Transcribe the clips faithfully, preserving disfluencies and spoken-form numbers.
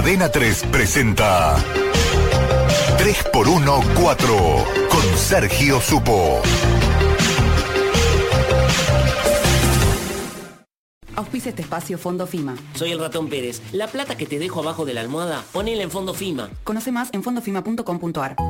Cadena tres presenta tres por uno cuatro con Sergio Supo. Auspicia este espacio Fondo FIMA. Soy el Ratón Pérez. La plata que te dejo abajo de la almohada, ponela en Fondo FIMA. Conoce más en fondo fima punto com punto a r.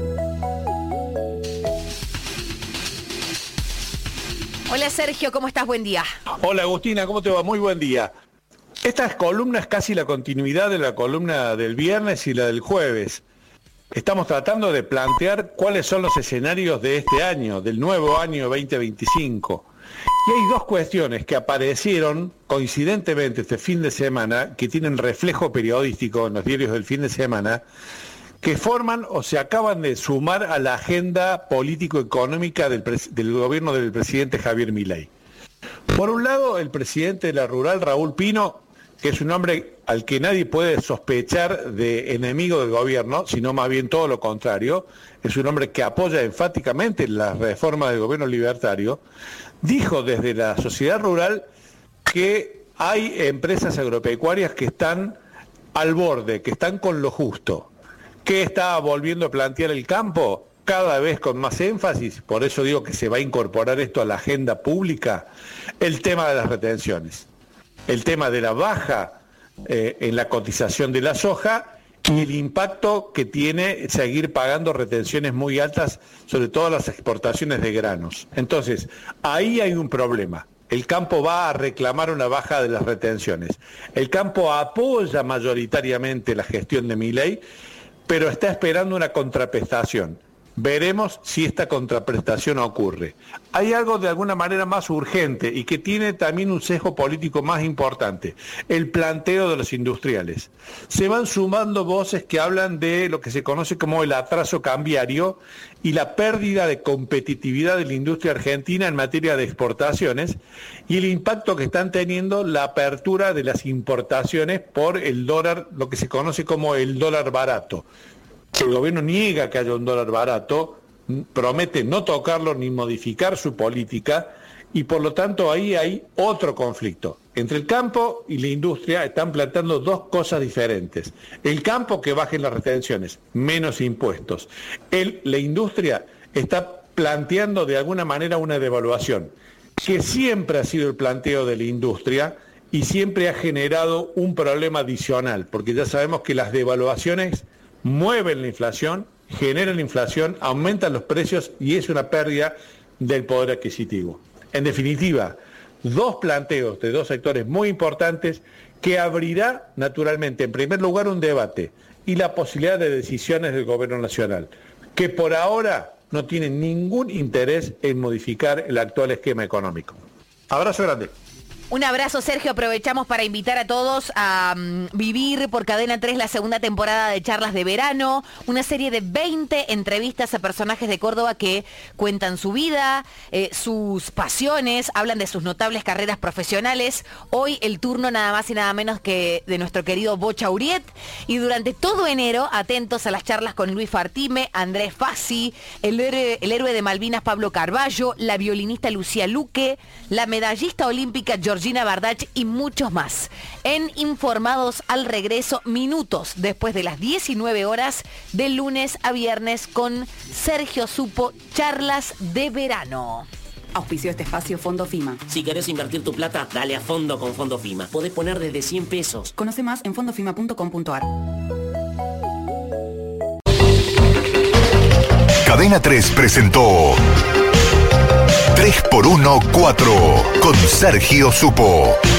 Hola Sergio, ¿cómo estás? Buen día. Hola Agustina, ¿cómo te va? Muy buen día. Esta columna es casi la continuidad de la columna del viernes y la del jueves. Estamos tratando de plantear cuáles son los escenarios de este año, del nuevo año veinte veinticinco. Y hay dos cuestiones que aparecieron coincidentemente este fin de semana, que tienen reflejo periodístico en los diarios del fin de semana, que forman o se acaban de sumar a la agenda político-económica del, del gobierno del presidente Javier Milei. Por un lado, el presidente de la Rural, Raúl Pino, que es un hombre al que nadie puede sospechar de enemigo del gobierno, sino más bien todo lo contrario, es un hombre que apoya enfáticamente la reforma del gobierno libertario, dijo desde la sociedad rural que hay empresas agropecuarias que están al borde, que están con lo justo. ¿Qué está volviendo a plantear el campo? Cada vez con más énfasis, por eso digo que se va a incorporar esto a la agenda pública, el tema de las retenciones, el tema de la baja eh, en la cotización de la soja y el impacto que tiene seguir pagando retenciones muy altas, sobre todo las exportaciones de granos. Entonces, ahí hay un problema. El campo va a reclamar una baja de las retenciones. El campo apoya mayoritariamente la gestión de Milei, pero está esperando una contraprestación. Veremos si esta contraprestación ocurre. Hay algo de alguna manera más urgente y que tiene también un sesgo político más importante, el planteo de los industriales. Se van sumando voces que hablan de lo que se conoce como el atraso cambiario y la pérdida de competitividad de la industria argentina en materia de exportaciones y el impacto que están teniendo la apertura de las importaciones por el dólar, lo que se conoce como el dólar barato. El gobierno niega que haya un dólar barato, promete no tocarlo ni modificar su política y por lo tanto ahí hay otro conflicto. Entre el campo y la industria están planteando dos cosas diferentes. El campo que bajen las retenciones, menos impuestos. El, la industria está planteando de alguna manera una devaluación, que siempre ha sido el planteo de la industria y siempre ha generado un problema adicional, porque ya sabemos que las devaluaciones mueven la inflación, generan inflación, aumentan los precios y es una pérdida del poder adquisitivo. En definitiva, dos planteos de dos sectores muy importantes que abrirá naturalmente, en primer lugar, un debate y la posibilidad de decisiones del gobierno nacional, que por ahora no tienen ningún interés en modificar el actual esquema económico. Abrazo grande. Un abrazo, Sergio. Aprovechamos para invitar a todos a um, vivir por Cadena tres la segunda temporada de Charlas de Verano, una serie de veinte entrevistas a personajes de Córdoba que cuentan su vida, eh, sus pasiones, hablan de sus notables carreras profesionales. Hoy el turno nada más y nada menos que de nuestro querido Bocha Uriet. Y durante todo enero, atentos a las charlas con Luis Fartime, Andrés Fassi, el héroe, el héroe de Malvinas Pablo Carballo, la violinista Lucía Luque, la medallista olímpica Georgina Bardach y muchos más. En Informados al Regreso, minutos después de las diecinueve horas, de lunes a viernes con Sergio Supo, Charlas de Verano. Auspició este espacio Fondo FIMA. Si querés invertir tu plata, dale a fondo con Fondo FIMA. Podés poner desde cien pesos. Conoce más en fondo fima punto com punto a r. Cadena tres presentó tres por uno cuatro con Sergio Supo.